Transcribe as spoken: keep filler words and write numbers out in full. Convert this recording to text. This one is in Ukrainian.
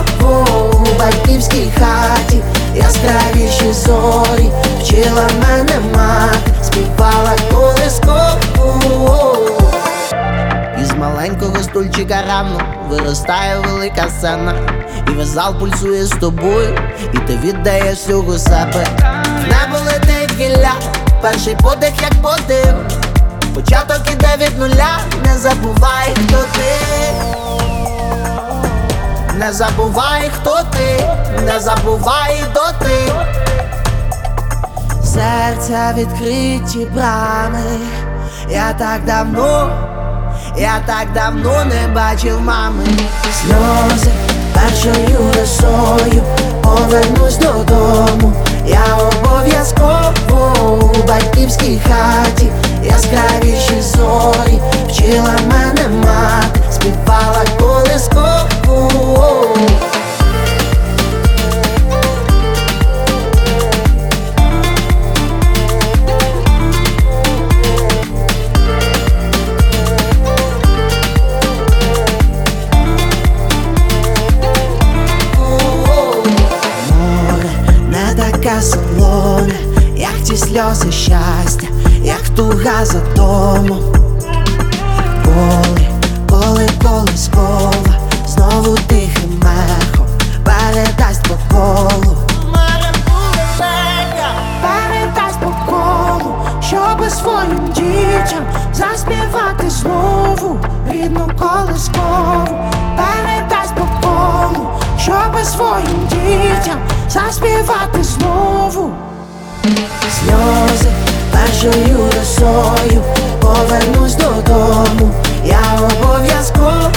у батьківській хаті, яскравіші зорі, вчила мене мати, співала колискову. Із маленького стульчика рано виростає велика сцена, і весь зал пульсує з тобою, і ти віддаєш всього себе. В небо летить гілля, перший подих як подив, початок іде від нуля, не забувай, хто ти. Не забувай, хто ти, не забувай доти. Серця відкриті брами, я так давно, я так давно не бачив мами. Сльози першою росою, повернусь додому. Я обов'язково у батьківській хаті, яскравіші зорі, вчила мене мати, співала колискову. Така солоне, як ті сльози щастя, як туга за домом. Коли, коли колискова знову тихим ехом передасть по колу. Передасть по колу, щоби своїм дітям заспівати знову рідну колискову. Передасть по колу, щоби своїм дітям заспівати знову. Сльози першою росою, повернусь додому. Я обов'язково